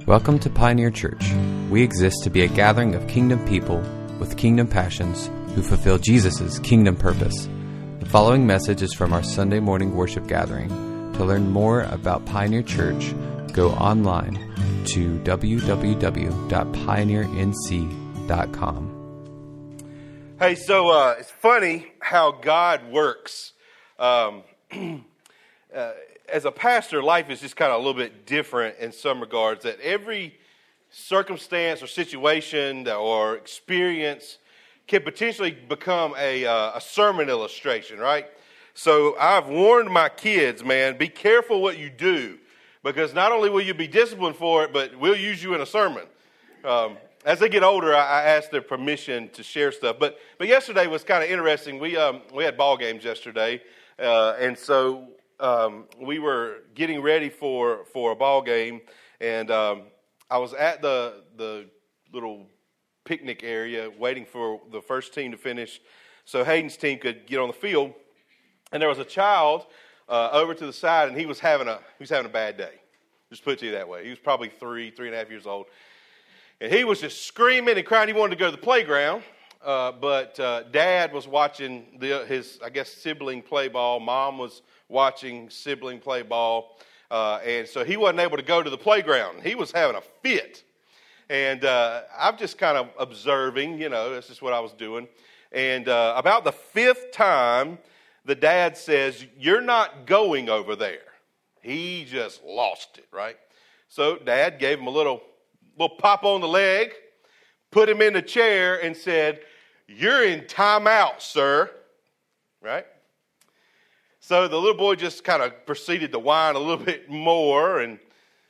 Welcome to Pioneer Church. We exist to be a gathering of kingdom people with kingdom passions who fulfill Jesus' kingdom purpose. The following message is from our Sunday morning worship gathering. To learn more about Pioneer Church, go online to www.pioneernc.com. Hey, so it's funny how God works. As a pastor, life is just kind of a little bit different in some regards, that every circumstance or situation or experience can potentially become a sermon illustration, right? So I've warned my kids, man, be careful what you do, because not only will you be disciplined for it, but we'll use you in a sermon. As they get older, I ask their permission to share stuff. But yesterday was kind of interesting. We had ball games yesterday, and so we were getting ready for a ball game, and I was at the little picnic area waiting for the first team to finish so Hayden's team could get on the field. And there was a child over to the side, and he was having a bad day. Just put it to you that way. He was probably 3.5 years old. And he was just screaming and crying. He wanted to go to the playground, but Dad was watching his, I guess, sibling play ball. Mom was watching sibling play ball, and so he wasn't able to go to the playground. He was having a fit, and I'm just kind of observing, that's just what I was doing. And about the fifth time, the dad says, "You're not going over there." He just lost it, right? So Dad gave him a little pop on the leg, put him in the chair, and said, "You're in timeout, sir," right? So the little boy just kind of proceeded to whine a little bit more, and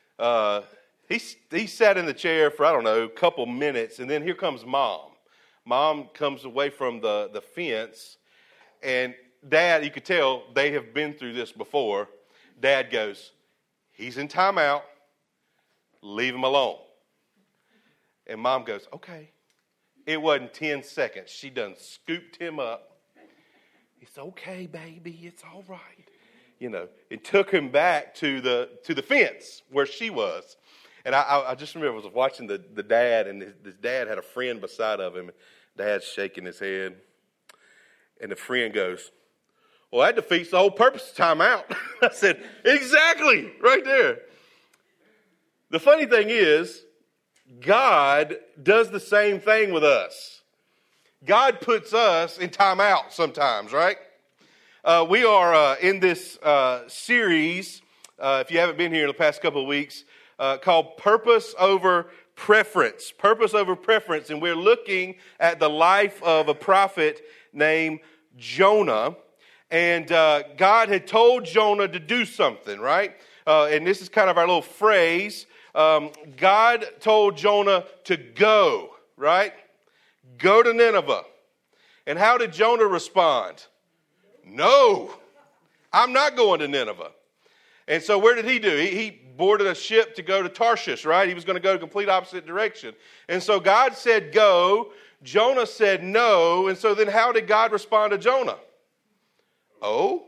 he sat in the chair for, a couple minutes, and then here comes Mom. Mom comes away from the fence, and Dad, you could tell they have been through this before. Dad goes, "He's in timeout. Leave him alone." And Mom goes, "Okay." It wasn't 10 seconds. She done scooped him up. It's okay, baby. It's all right. It took him back to the fence where she was. And I just remember I was watching the dad, and his dad had a friend beside of him. Dad's shaking his head. And the friend goes, "Well, that defeats the whole purpose of timeout." I said, "Exactly, right there." The funny thing is, God does the same thing with us. God puts us in timeout sometimes, right? We are in this series, if you haven't been here in the past couple of weeks, called Purpose Over Preference. Purpose Over Preference. And we're looking at the life of a prophet named Jonah. And God had told Jonah to do something, right? And this is kind of our little phrase. God told Jonah to go, right? Go to Nineveh. And how did Jonah respond? "No, I'm not going to Nineveh." And so where did he do? He boarded a ship to go to Tarshish, right? He was going to go the complete opposite direction. And so God said go. Jonah said no. And so then how did God respond to Jonah? Oh?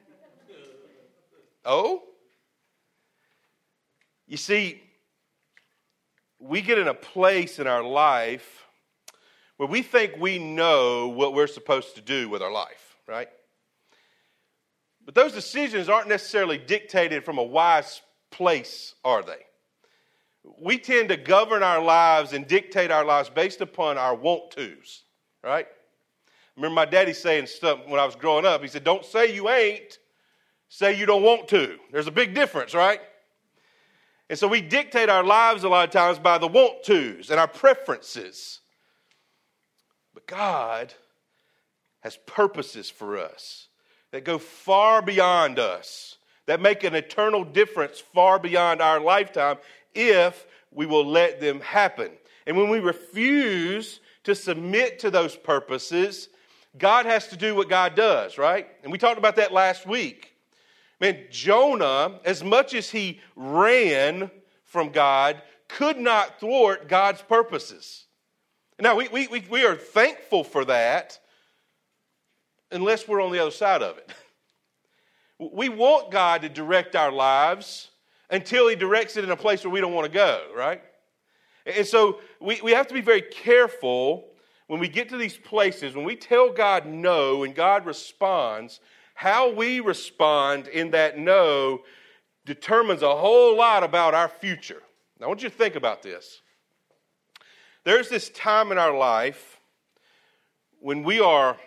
You see, we get in a place in our life where we think we know what we're supposed to do with our life, right? But those decisions aren't necessarily dictated from a wise place, are they? We tend to govern our lives and dictate our lives based upon our want-tos, right? I remember my daddy saying stuff when I was growing up. He said, "Don't say you ain't, say you don't want to." There's a big difference, right? And so we dictate our lives a lot of times by the want-tos and our preferences. But God has purposes for us that go far beyond us, that make an eternal difference far beyond our lifetime if we will let them happen. And when we refuse to submit to those purposes, God has to do what God does, right? And we talked about that last week. Man, Jonah, as much as he ran from God, could not thwart God's purposes. Now, we are thankful for that unless we're on the other side of it. We want God to direct our lives until he directs it in a place where we don't want to go, right? And so we have to be very careful when we get to these places, when we tell God no and God responds, how we respond in that no determines a whole lot about our future. Now, I want you to think about this. There's this time in our life when we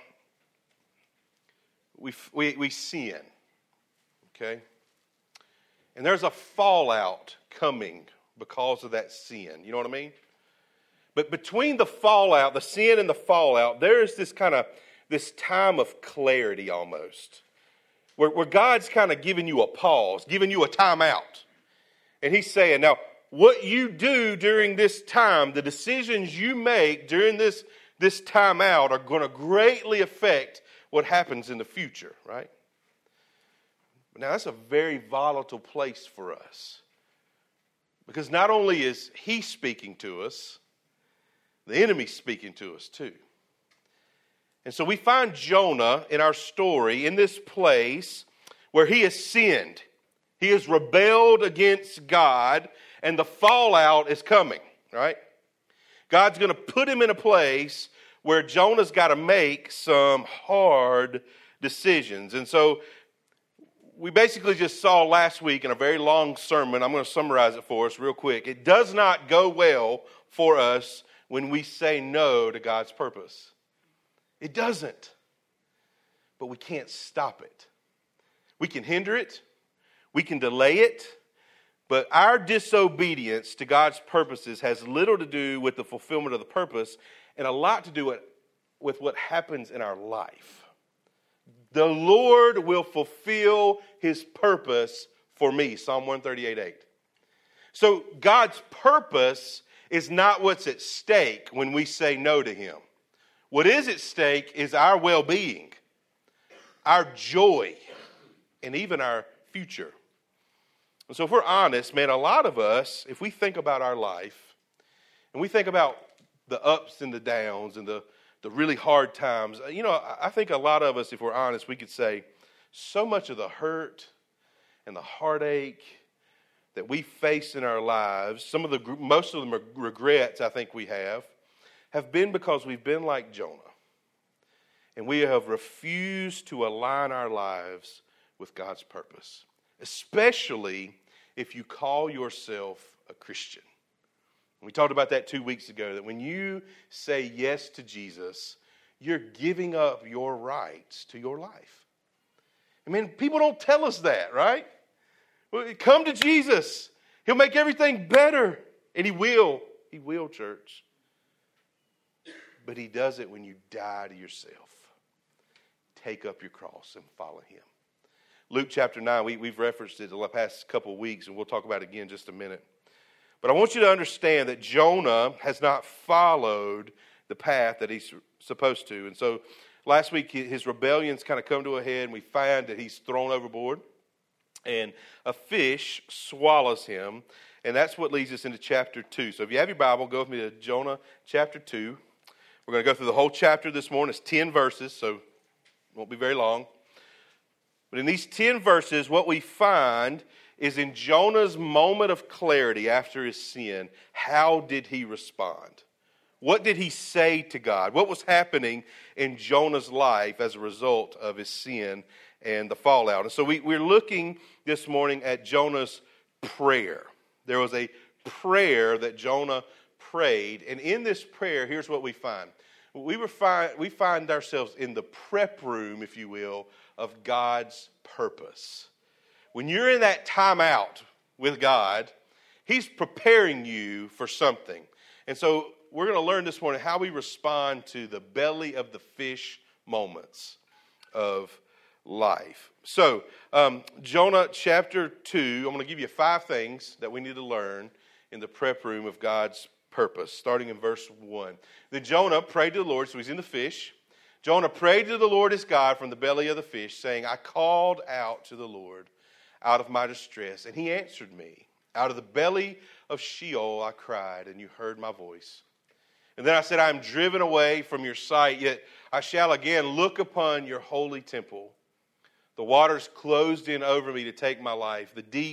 sin, okay? And there's a fallout coming because of that sin. You know what I mean? But between the fallout, the sin and the fallout, there is this time of clarity almost, where God's kind of giving you a pause, giving you a timeout. And he's saying, now, what you do during this time, the decisions you make during this timeout are going to greatly affect what happens in the future, right? Now, that's a very volatile place for us. Because not only is he speaking to us, the enemy's speaking to us too. And so we find Jonah in our story in this place where he has sinned. He has rebelled against God, and the fallout is coming, right? God's going to put him in a place where Jonah's got to make some hard decisions. And so we basically just saw last week in a very long sermon, I'm going to summarize it for us real quick. It does not go well for us when we say no to God's purpose. It doesn't. But we can't stop it. We can hinder it. We can delay it. But our disobedience to God's purposes has little to do with the fulfillment of the purpose and a lot to do with what happens in our life. The Lord will fulfill his purpose for me. Psalm 138:8. So God's purpose is not what's at stake when we say no to him. What is at stake is our well-being, our joy, and even our future. And so if we're honest, man, a lot of us, if we think about our life, and we think about the ups and the downs and the really hard times, I think a lot of us, if we're honest, we could say so much of the hurt and the heartache that we face in our lives, most of the regrets I think we have been because we've been like Jonah. And we have refused to align our lives with God's purpose, especially if you call yourself a Christian. We talked about that 2 weeks ago, that when you say yes to Jesus, you're giving up your rights to your life. I mean, people don't tell us that, right? Come to Jesus. He'll make everything better. And he will. He will, church. But he does it when you die to yourself. Take up your cross and follow him. Luke chapter 9, we've referenced it the past couple of weeks, and we'll talk about it again in just a minute. But I want you to understand that Jonah has not followed the path that he's supposed to. And so last week, his rebellion's kind of come to a head, and we find that he's thrown overboard. And a fish swallows him. And that's what leads us into chapter 2. So if you have your Bible, go with me to Jonah chapter 2. We're going to go through the whole chapter this morning. It's 10 verses, so it won't be very long. But in these 10 verses, what we find is in Jonah's moment of clarity after his sin, how did he respond? What did he say to God? What was happening in Jonah's life as a result of his sin and the fallout? And so we're looking this morning at Jonah's prayer. There was a prayer that Jonah prayed, and in this prayer, here's what we find. We find ourselves in the prep room, if you will, of God's purpose. When you're in that timeout with God, he's preparing you for something. And so we're going to learn this morning how we respond to the belly of the fish moments of life. So, Jonah chapter 2, I'm going to give you 5 things that we need to learn in the prep room of God's purpose, starting in verse 1. Then Jonah prayed to the Lord, so he's in the fish. Jonah prayed to the Lord his God from the belly of the fish, saying, I called out to the Lord out of my distress, and he answered me. Out of the belly of Sheol I cried, and you heard my voice. And then I said, I am driven away from your sight, yet I shall again look upon your holy temple. The waters closed in over me to take my life. The deep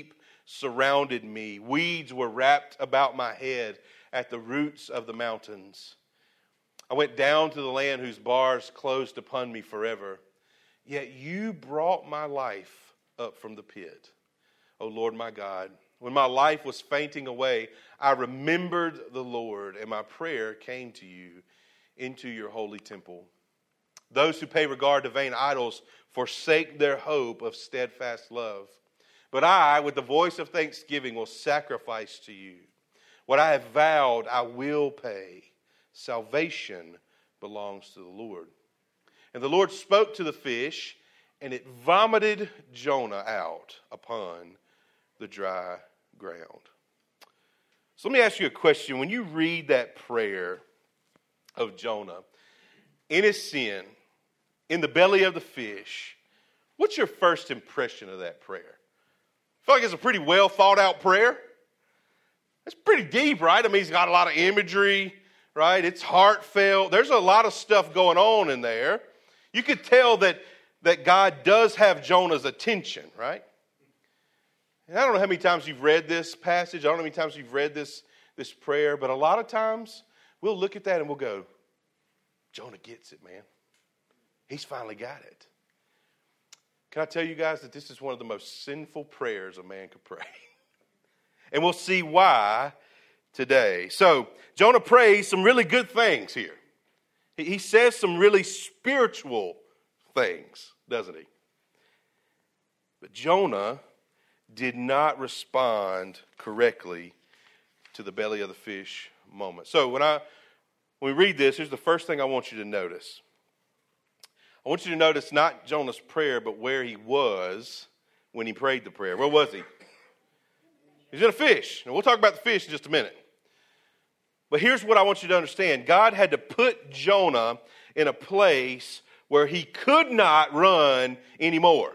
surrounded me. Weeds were wrapped about my head at the roots of the mountains. I went down to the land whose bars closed upon me forever. Yet you brought my life up from the pit, O Lord my God. When my life was fainting away, I remembered the Lord, and my prayer came to you into your holy temple. Those who pay regard to vain idols forsake their hope of steadfast love. But I, with the voice of thanksgiving, will sacrifice to you. What I have vowed, I will pay. Salvation belongs to the Lord. And the Lord spoke to the fish, and it vomited Jonah out upon the dry ground. So let me ask you a question. When you read that prayer of Jonah, in his sin, in the belly of the fish, what's your first impression of that prayer? I feel like it's a pretty well thought out prayer. It's pretty deep, right? I mean, he's got a lot of imagery, right? It's heartfelt. There's a lot of stuff going on in there. You could tell that God does have Jonah's attention, right? And I don't know how many times you've read this passage. I don't know how many times you've read this prayer, but a lot of times we'll look at that and we'll go, Jonah gets it, man. He's finally got it. Can I tell you guys that this is one of the most sinful prayers a man could pray? And we'll see why today. So Jonah prays some really good things here. He says some really spiritual things, doesn't he? But Jonah did not respond correctly to the belly of the fish moment. So when we read this, here's the first thing I want you to notice. I want you to notice not Jonah's prayer, but where he was when he prayed the prayer. Where was he? He's in a fish. And we'll talk about the fish in just a minute. But here's what I want you to understand. God had to put Jonah in a place where he could not run anymore.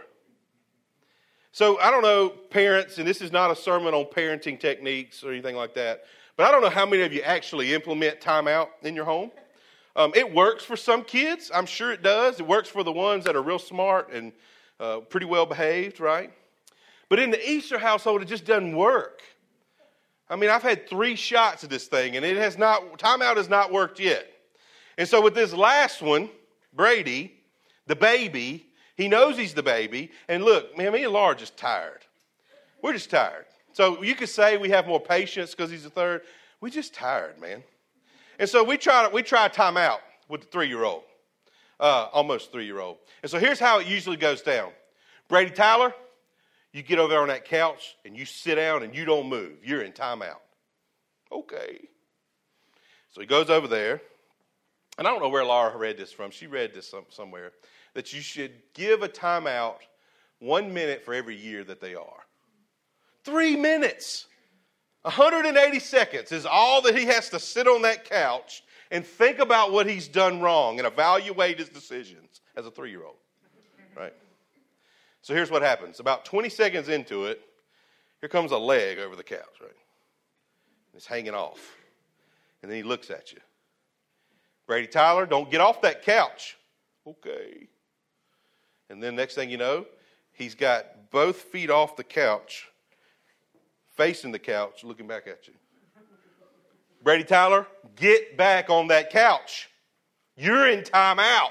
So I don't know, parents, and this is not a sermon on parenting techniques or anything like that, but I don't know how many of you actually implement timeout in your home. It works for some kids. I'm sure it does. It works for the ones that are real smart and pretty well behaved, right? But in the Easter household, it just doesn't work. I mean, I've had 3 shots of this thing, and timeout has not worked yet. And so with this last one, Brady, the baby, he knows he's the baby. And look, man, me and Laura are just tired. We're just tired. So you could say we have more patience because he's the third. We're just tired, man. And so we try timeout with the 3-year-old, almost 3-year-old. And so here's how it usually goes down. Brady Tyler, you get over there on that couch and you sit down and you don't move. You're in timeout. Okay. So he goes over there. And I don't know where Laura read this from. She read this somewhere. That you should give a timeout 1 minute for every year that they are. 3 minutes. 180 seconds is all that he has to sit on that couch and think about what he's done wrong and evaluate his decisions as a 3-year-old. Right? So here's what happens. About 20 seconds into it, here comes a leg over the couch, right? It's hanging off. And then he looks at you. Brady Tyler, don't get off that couch. Okay. And then next thing you know, he's got both feet off the couch, facing the couch, looking back at you. Brady Tyler, get back on that couch. You're in timeout.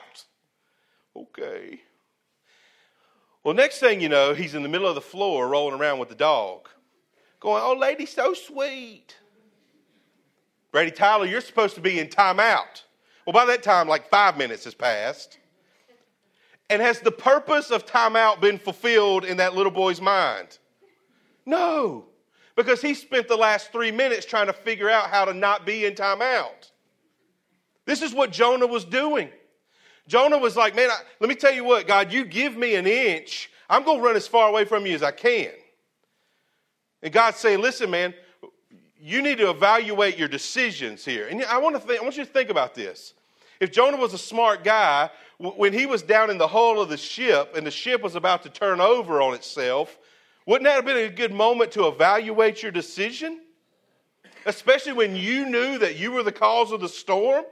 Okay. Well, next thing you know, he's in the middle of the floor rolling around with the dog, going, oh, lady, so sweet. Brady Tyler, you're supposed to be in timeout. Well, by that time, like 5 minutes has passed. And has the purpose of timeout been fulfilled in that little boy's mind? No, because he spent the last 3 minutes trying to figure out how to not be in timeout. This is what Jonah was doing. Jonah was like, man, let me tell you what, God, you give me an inch, I'm going to run as far away from you as I can. And God's saying, listen, man, you need to evaluate your decisions here. And I want you to think about this. If Jonah was a smart guy, when he was down in the hull of the ship and the ship was about to turn over on itself, wouldn't that have been a good moment to evaluate your decision? Especially when you knew that you were the cause of the storm?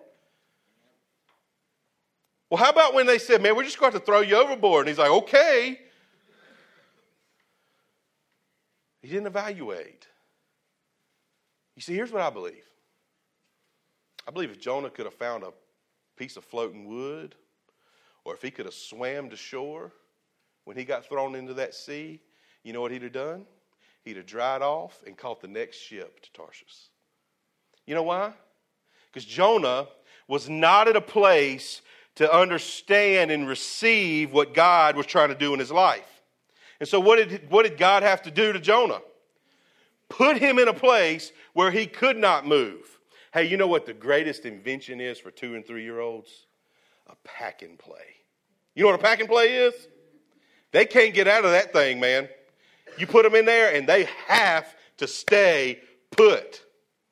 Well, how about when they said, man, we're just going to throw you overboard? And he's like, okay. He didn't evaluate. You see, here's what I believe. I believe if Jonah could have found a piece of floating wood, or if he could have swam to shore when he got thrown into that sea, you know what he'd have done? He'd have dried off and caught the next ship to Tarshish. You know why? Because Jonah was not at a place to understand and receive what God was trying to do in his life. And so what did God have to do to Jonah? Put him in a place where he could not move. Hey, you know what the greatest invention is for 2 and 3 year olds? A pack and play. You know what a pack and play is? They can't get out of that thing, man. You put them in there and they have to stay put.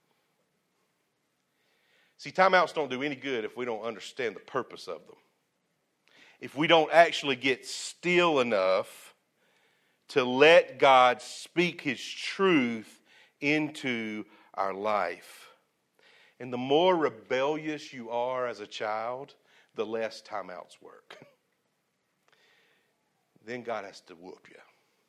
See, timeouts don't do any good if we don't understand the purpose of them. If we don't actually get still enough to let God speak His truth into our life. And the more rebellious you are as a child, the less timeouts work. Then God has to whoop you.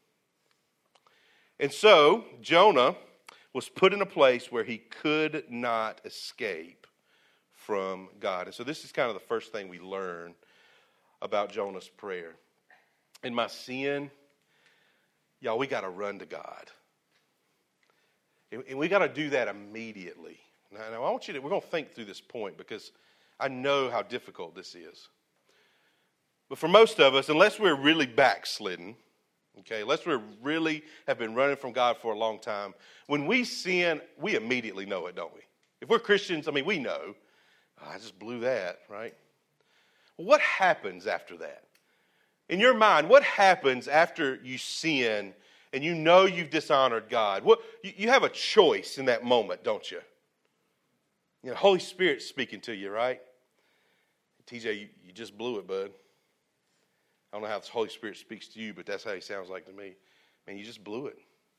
And so, Jonah was put in a place where he could not escape from God. And so this is kind of the first thing we learn about Jonah's prayer. In my sin, y'all, we got to run to God. And we got to do that immediately. Now I want you to, we're going to think through this point because I know how difficult this is. But for most of us, unless we're really backslidden, okay, unless we really have been running from God for a long time, when we sin, we immediately know it, don't we? If we're Christians, I mean, we know, I just blew that, right? Well, what happens after that? In your mind, what happens after you sin and you know you've dishonored God? You have a choice in that moment, don't you? You know, Holy Spirit's speaking to you, right? TJ, you just blew it, bud. I don't know how the Holy Spirit speaks to you, but that's how He sounds like to me. Man, you just blew it.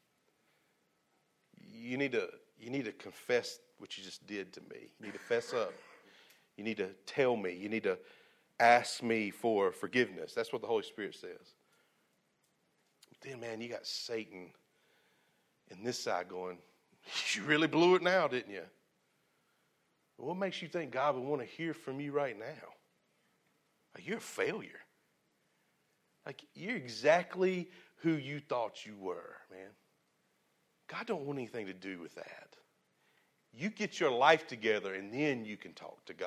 You need to confess what you just did to me. You need to fess up. You need to tell me. You need to ask me for forgiveness. That's what the Holy Spirit says. But then, man, you got Satan in this side going, you really blew it now, didn't you? What makes you think God would want to hear from you right now? Like, you're a failure. Like, you're exactly who you thought you were, man. God don't want anything to do with that. You get your life together, and then you can talk to God.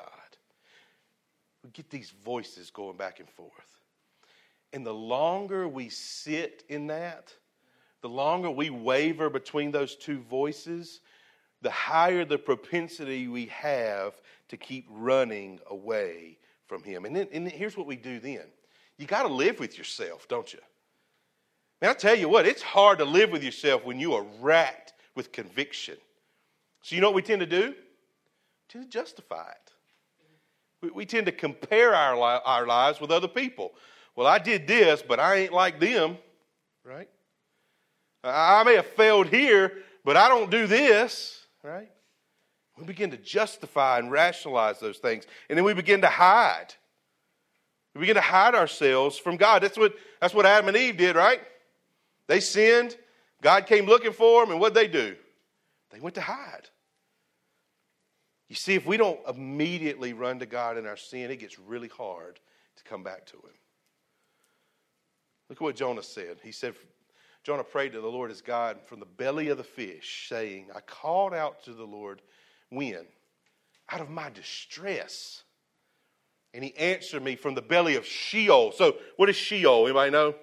We get these voices going back and forth. And the longer we sit in that, the longer we waver between those two voices, the higher the propensity we have to keep running away from Him. And here's what we do then. You got to live with yourself, don't you? Man, I tell you what, it's hard to live with yourself when you are racked with conviction. So you know what we tend to do? We tend to justify it. We tend to compare our lives with other people. Well, I did this, but I ain't like them, right? I may have failed here, but I don't do this, right? We begin to justify and rationalize those things, and then we begin to hide. We begin to hide ourselves from God. That's what Adam and Eve did, right? They sinned. God came looking for them, and what'd they do? They went to hide. You see, if we don't immediately run to God in our sin, it gets really hard to come back to Him. Look at what Jonah said. He said, Jonah prayed to the Lord his God from the belly of the fish, saying, I called out to the Lord when? Out of my distress. And He answered me from the belly of Sheol. So what is Sheol? Anybody know?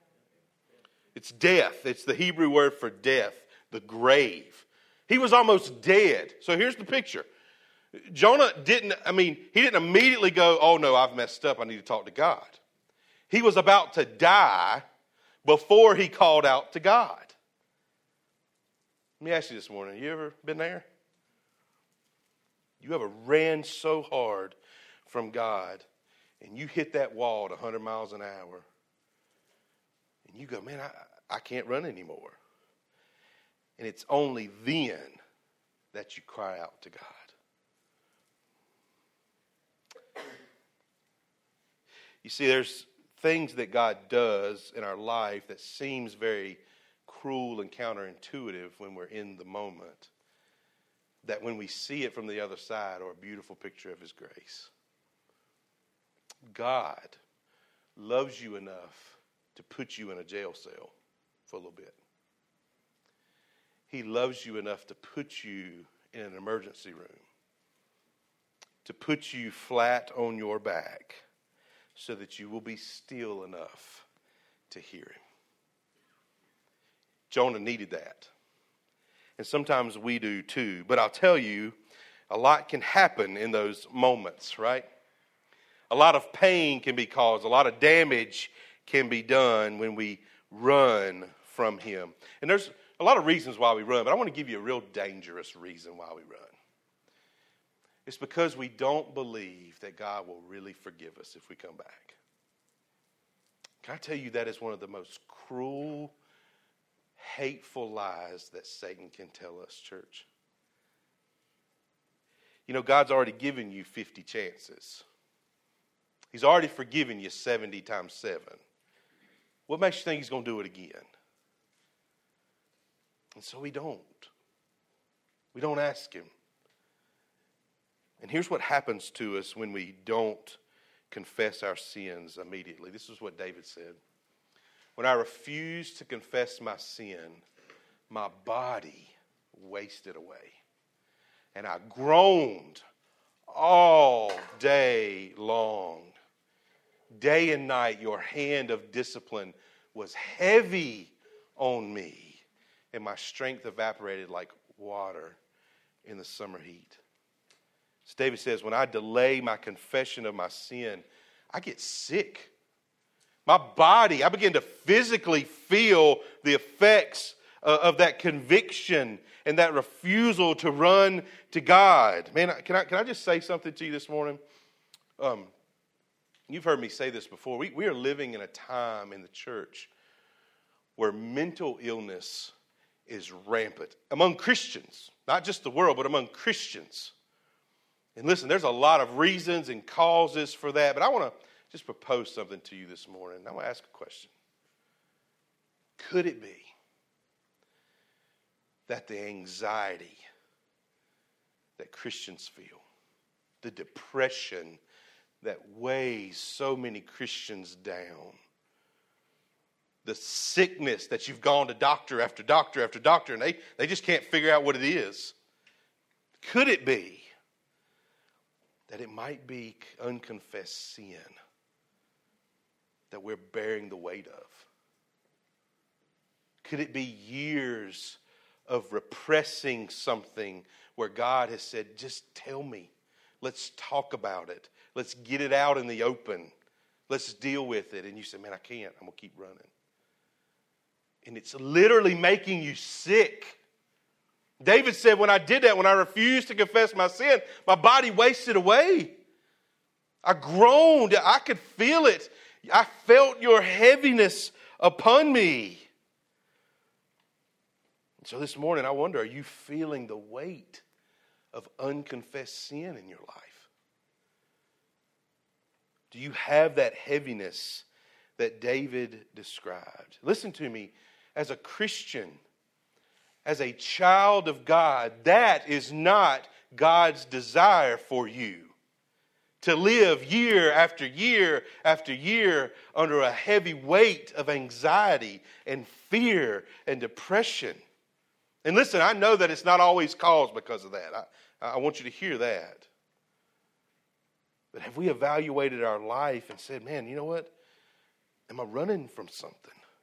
It's death. It's the Hebrew word for death, the grave. He was almost dead. So here's the picture. Jonah didn't immediately go, oh no, I've messed up. I need to talk to God. He was about to die before he called out to God. Let me ask you this morning, you ever been there? You ever ran so hard from God and you hit that wall at 100 miles an hour and you go, man, I can't run anymore. And it's only then that you cry out to God. You see, there's things that God does in our life that seems very cruel and counterintuitive when we're in the moment, that when we see it from the other side are a beautiful picture of his grace. God loves you enough to put you in a jail cell for a little bit. He loves you enough to put you in an emergency room, to put you flat on your back so that you will be still enough to hear him. Jonah needed that. And sometimes we do too. But I'll tell you, a lot can happen in those moments, right? A lot of pain can be caused. A lot of damage can be done when we run from him. And there's a lot of reasons why we run, but I want to give you a real dangerous reason why we run. It's because we don't believe that God will really forgive us if we come back. Can I tell you that is one of the most cruel, hateful lies that Satan can tell us, church? You know, God's already given you 50 chances. He's already forgiven you 70 times 7. What makes you think he's going to do it again? And so we don't. We don't ask him. And here's what happens to us when we don't confess our sins immediately. This is what David said. When I refused to confess my sin, my body wasted away. And I groaned all day long. Day and night, your hand of discipline was heavy on me, and my strength evaporated like water in the summer heat. So David says, when I delay my confession of my sin, I get sick. My body, I begin to physically feel the effects of that conviction and that refusal to run to God. Man, can I just say something to you this morning? You've heard me say this before. We are living in a time in the church where mental illness is rampant among Christians, not just the world, but among Christians. And listen, there's a lot of reasons and causes for that, but I want to just propose something to you this morning. I want to ask a question. Could it be that the anxiety that Christians feel, the depression that weighs so many Christians down, the sickness that you've gone to doctor after doctor after doctor, and they just can't figure out what it is, could it be that it might be unconfessed sin that we're bearing the weight of? Could it be years of repressing something where God has said, just tell me, let's talk about it, let's get it out in the open, let's deal with it, and you say, man, I can't, I'm going to keep running. And it's literally making you sick. David said, when I did that, when I refused to confess my sin, my body wasted away. I groaned. I could feel it. I felt your heaviness upon me. So this morning, I wonder, are you feeling the weight of unconfessed sin in your life? Do you have that heaviness that David described? Listen to me. As a Christian, as a child of God, that is not God's desire for you. To live year after year after year under a heavy weight of anxiety and fear and depression. And listen, I know that it's not always caused because of that. I want you to hear that. But have we evaluated our life and said, man, you know what? Am I running from something?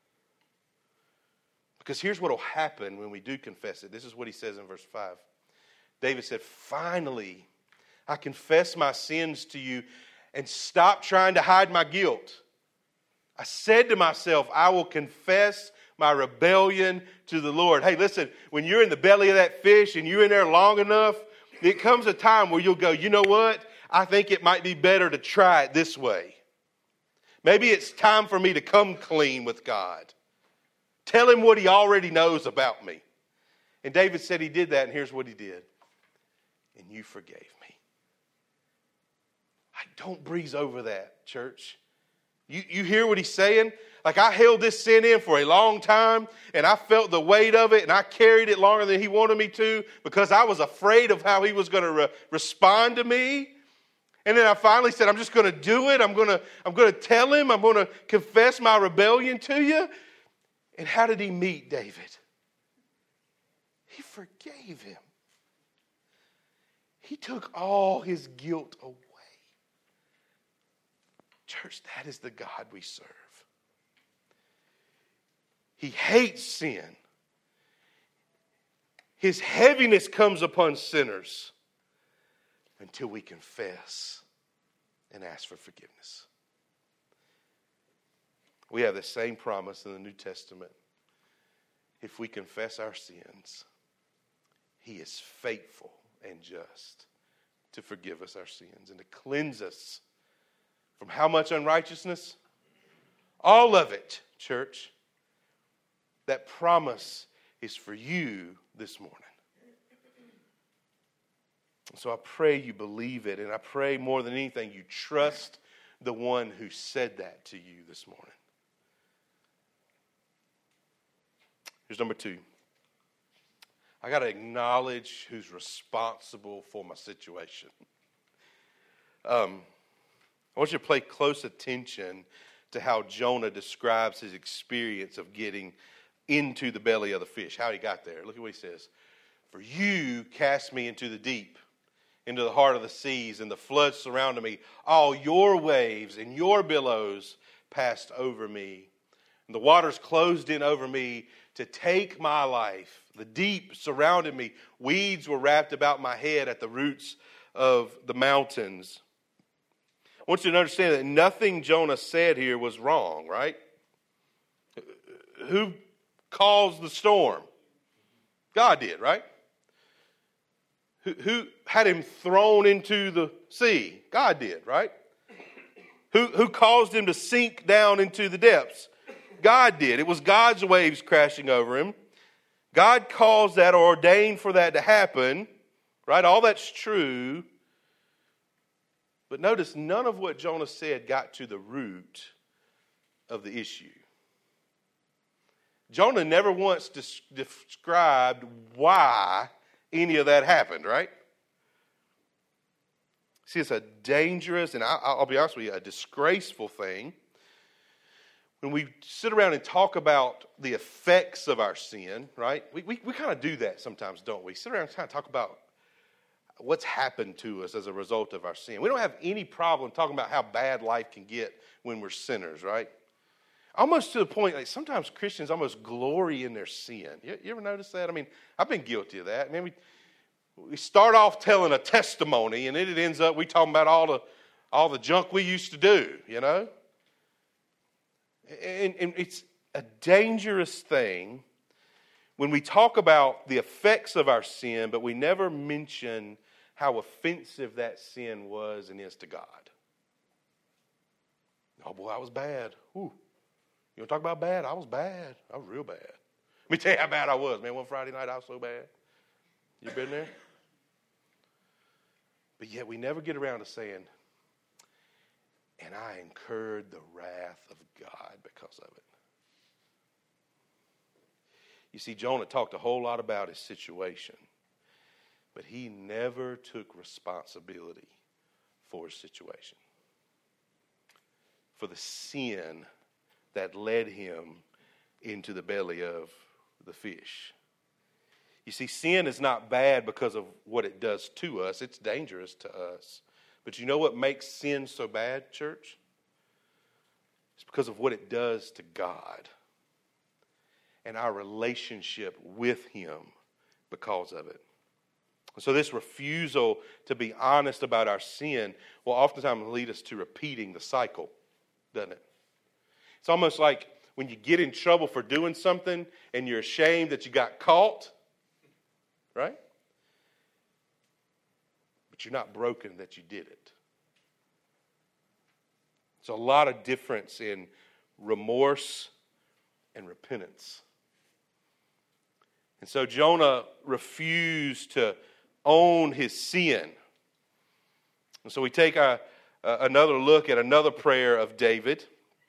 Because here's what will happen when we do confess it. This is what he says in verse 5. David said, finally, I confess my sins to you and stop trying to hide my guilt. I said to myself, I will confess my rebellion to the Lord. Hey, listen, when you're in the belly of that fish and you're in there long enough, it comes a time where you'll go, you know what? I think it might be better to try it this way. Maybe it's time for me to come clean with God. Tell him what he already knows about me. And David said he did that, and here's what he did. And you forgave me. I don't breeze over that, church. You hear what he's saying? Like, I held this sin in for a long time, and I felt the weight of it, and I carried it longer than he wanted me to because I was afraid of how he was going to respond to me. And then I finally said, I'm just going to do it. I'm going to tell him. I'm going to confess my rebellion to you. And how did he meet David? He forgave him. He took all his guilt away. Church, that is the God we serve. He hates sin. His heaviness comes upon sinners until we confess and ask for forgiveness. We have the same promise in the New Testament. If we confess our sins, he is faithful and just to forgive us our sins and to cleanse us from how much unrighteousness? All of it, church. That promise is for you this morning. So I pray you believe it, and I pray more than anything you trust the one who said that to you this morning. Here's number 2. I got to acknowledge who's responsible for my situation. I want you to pay close attention to how Jonah describes his experience of getting into the belly of the fish, how he got there. Look at what he says. For you cast me into the deep, into the heart of the seas, and the floods surrounded me. All your waves and your billows passed over me. And the waters closed in over me to take my life. The deep surrounded me. Weeds were wrapped about my head at the roots of the mountains. I want you to understand that nothing Jonah said here was wrong, right? Who caused the storm? God did, right? Who had him thrown into the sea? God did, right? Who caused him to sink down into the depths? God did. It was God's waves crashing over him. God caused that or ordained for that to happen, right? All that's true. But notice none of what Jonah said got to the root of the issue. Jonah never once described why any of that happened, right? See, it's a dangerous, and I'll be honest with you, a disgraceful thing. When we sit around and talk about the effects of our sin, right? We kind of do that sometimes, don't we? Sit around and kind of talk about what's happened to us as a result of our sin. We don't have any problem talking about how bad life can get when we're sinners, right? Almost to the point, like sometimes Christians almost glory in their sin. You ever notice that? I mean, I've been guilty of that. I mean, we start off telling a testimony, and then it ends up we talking about all the junk we used to do, you know? And it's a dangerous thing when we talk about the effects of our sin, but we never mention how offensive that sin was and is to God. Oh boy, I was bad. Ooh. You want to talk about bad? I was bad. I was real bad. Let me tell you how bad I was, man. One Friday night, I was so bad. You been there? But yet we never get around to saying, and I incurred the wrath of God because of it. You see, Jonah talked a whole lot about his situation, but he never took responsibility for his situation, for the sin that led him into the belly of the fish. You see, sin is not bad because of what it does to us. It's dangerous to us. But you know what makes sin so bad, church? It's because of what it does to God and our relationship with him because of it. So this refusal to be honest about our sin will oftentimes lead us to repeating the cycle, doesn't it? It's almost like when you get in trouble for doing something and you're ashamed that you got caught, right? But you're not broken that you did it. There's a lot of difference in remorse and repentance. And so Jonah refused to own his sin. And so we take another look at another prayer of David.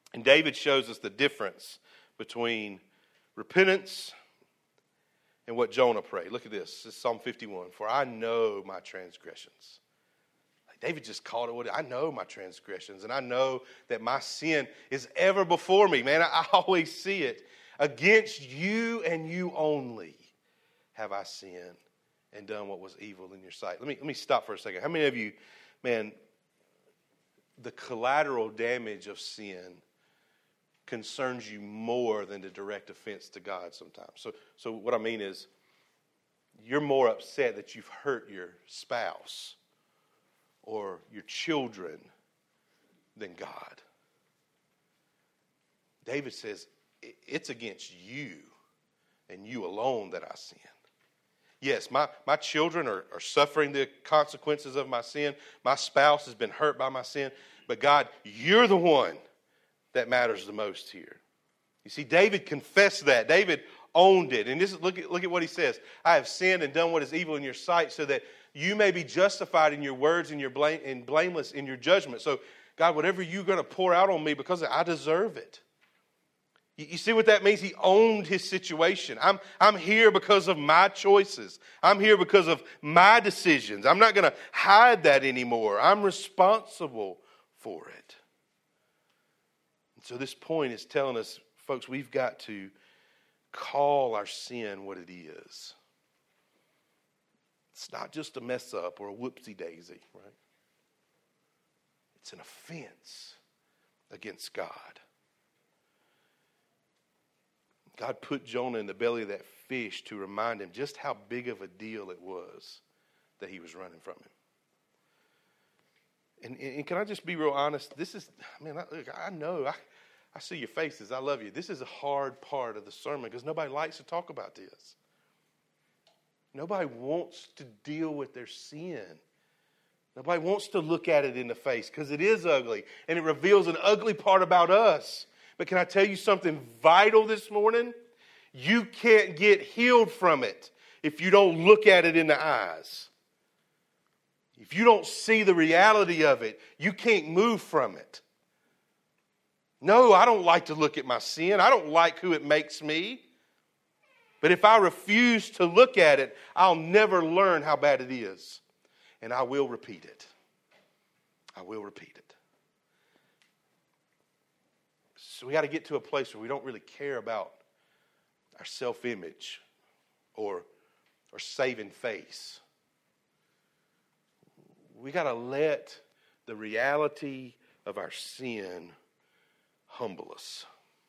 And David shows us the difference between repentance and what Jonah prayed. Look at this. This is Psalm 51. For I know my transgressions. David just called it what I know my transgressions, and I know that my sin is ever before me. Man, I always see it. Against you and you only have I sinned and done what was evil in your sight. Let me stop for a second. How many of you, man, the collateral damage of sin concerns you more than the direct offense to God sometimes? So what I mean is, you're more upset that you've hurt your spouse or your children than God. David says, it's against you and you alone that I sin. Yes, my children are suffering the consequences of my sin. My spouse has been hurt by my sin. But God, you're the one that matters the most here. You see, David confessed that. David owned it. And look at what he says. I have sinned and done what is evil in your sight, so that you may be justified in your words and and blameless in your judgment. So, God, whatever you're going to pour out on me, because I deserve it. You see what that means? He owned his situation. I'm here because of my choices. I'm here because of my decisions. I'm not going to hide that anymore. I'm responsible for it. And so this point is telling us, folks, we've got to call our sin what it is. It's not just a mess up or a whoopsie daisy, right? It's an offense against God. God put Jonah in the belly of that fish to remind him just how big of a deal it was that he was running from him. And can I just be real honest? This is, I know, I see your faces. I love you. This is a hard part of the sermon because nobody likes to talk about this. Nobody wants to deal with their sin. Nobody wants to look at it in the face because it is ugly and it reveals an ugly part about us. But can I tell you something vital this morning? You can't get healed from it if you don't look at it in the eyes. If you don't see the reality of it, you can't move from it. No, I don't like to look at my sin. I don't like who it makes me. But if I refuse to look at it, I'll never learn how bad it is. And I will repeat it. I will repeat it. So we got to get to a place where we don't really care about our self-image or saving face. We got to let the reality of our sin humble us.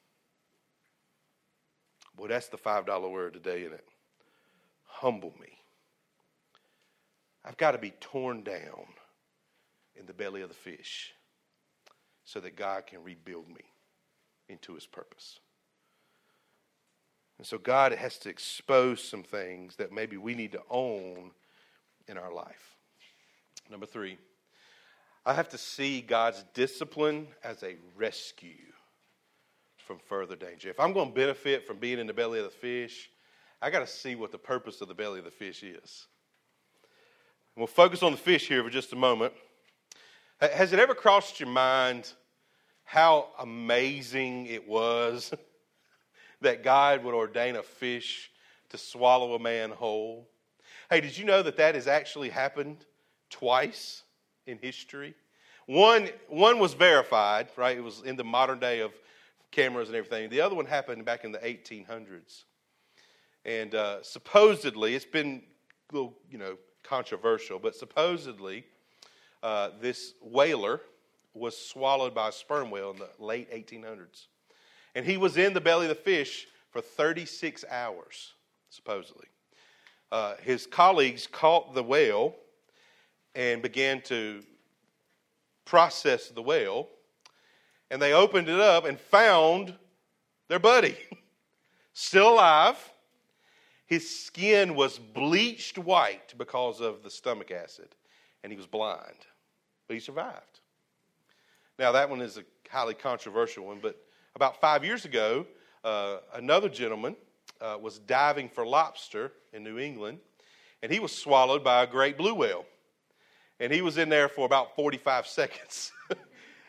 Boy, that's the $5 word today, isn't it? Humble me. I've got to be torn down in the belly of the fish so that God can rebuild me into his purpose. And so God has to expose some things that maybe we need to own in our life. Number 3, I have to see God's discipline as a rescue from further danger. If I'm going to benefit from being in the belly of the fish, I got to see what the purpose of the belly of the fish is. We'll focus on the fish here for just a moment. Has it ever crossed your mind how amazing it was that God would ordain a fish to swallow a man whole? Hey, did you know that has actually happened twice in history? One was verified, right? It was in the modern day of cameras and everything. The other one happened back in the 1800s. And supposedly, it's been a little, controversial, but supposedly this whaler was swallowed by a sperm whale in the late 1800s. And he was in the belly of the fish for 36 hours, supposedly. His colleagues caught the whale and began to process the whale. And they opened it up and found their buddy, still alive. His skin was bleached white because of the stomach acid, and he was blind. But he survived. Now, that one is a highly controversial one, but about 5 years ago, another gentleman was diving for lobster in New England, and he was swallowed by a great blue whale. And he was in there for about 45 seconds.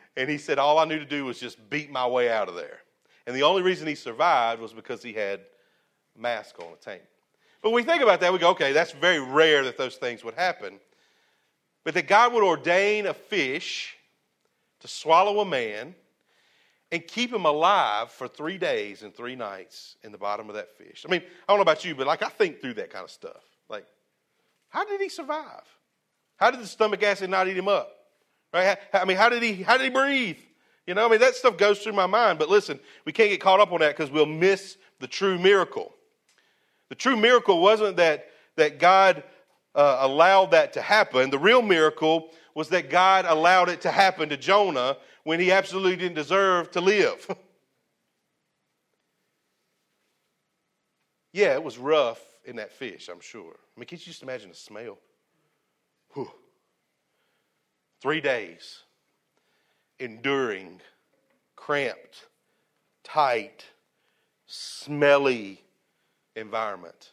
And he said, all I knew to do was just beat my way out of there. And the only reason he survived was because he had a mask on, a tank. But when we think about that, we go, okay, that's very rare that those things would happen. But that God would ordain a fish to swallow a man and keep him alive for 3 days and 3 nights in the bottom of that fish. I mean, I don't know about you, but like I think through that kind of stuff. Like, how did he survive? How did the stomach acid not eat him up? Right? I mean, how did he breathe? You know, I mean, that stuff goes through my mind. But listen, we can't get caught up on that because we'll miss the true miracle. The true miracle wasn't that God allowed that to happen. The real miracle was that God allowed it to happen to Jonah when he absolutely didn't deserve to live. Yeah, it was rough in that fish, I'm sure. I mean, can you just imagine the smell? Whew. 3 days, enduring, cramped, tight, smelly environment.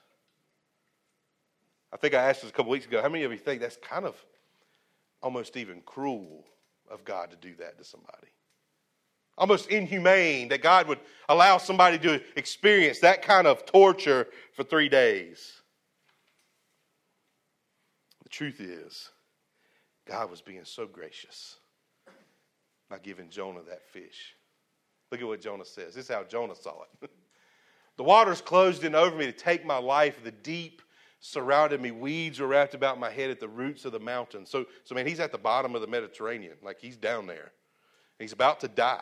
I think I asked this a couple weeks ago, how many of you think that's kind of almost even cruel of God to do that to somebody? Almost inhumane that God would allow somebody to experience that kind of torture for 3 days. The truth is, God was being so gracious by giving Jonah that fish. Look at what Jonah says. This is how Jonah saw it. The waters closed in over me to take my life. The deep surrounded me. Weeds were wrapped about my head at the roots of the mountains. So man, he's at the bottom of the Mediterranean. Like he's down there. He's about to die.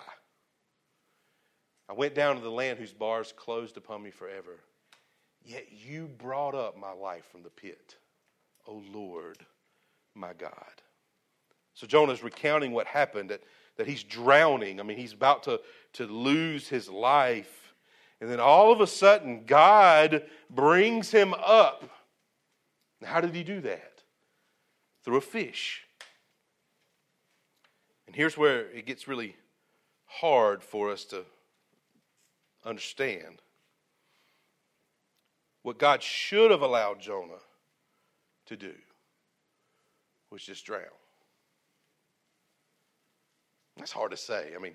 I went down to the land whose bars closed upon me forever. Yet you brought up my life from the pit, O Lord, my God. So Jonah's recounting what happened, that he's drowning. I mean, he's about to lose his life. And then all of a sudden, God brings him up. Now, how did he do that? Through a fish. And here's where it gets really hard for us to understand. What God should have allowed Jonah to do was just drown. That's hard to say. I mean,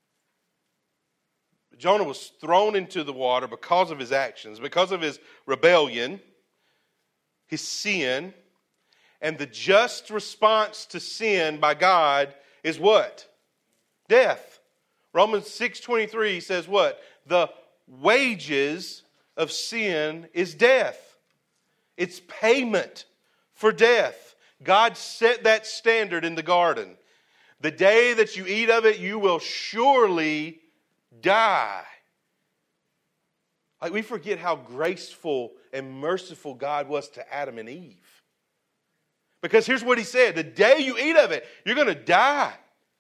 Jonah was thrown into the water because of his actions, because of his rebellion, his sin, and the just response to sin by God is what? Death. Romans 6:23 says what? The wages of sin is death. It's payment for death. God set that standard in the garden. The day that you eat of it, you will surely die. Like we forget how graceful and merciful God was to Adam and Eve. Because here's what he said. The day you eat of it, you're going to die.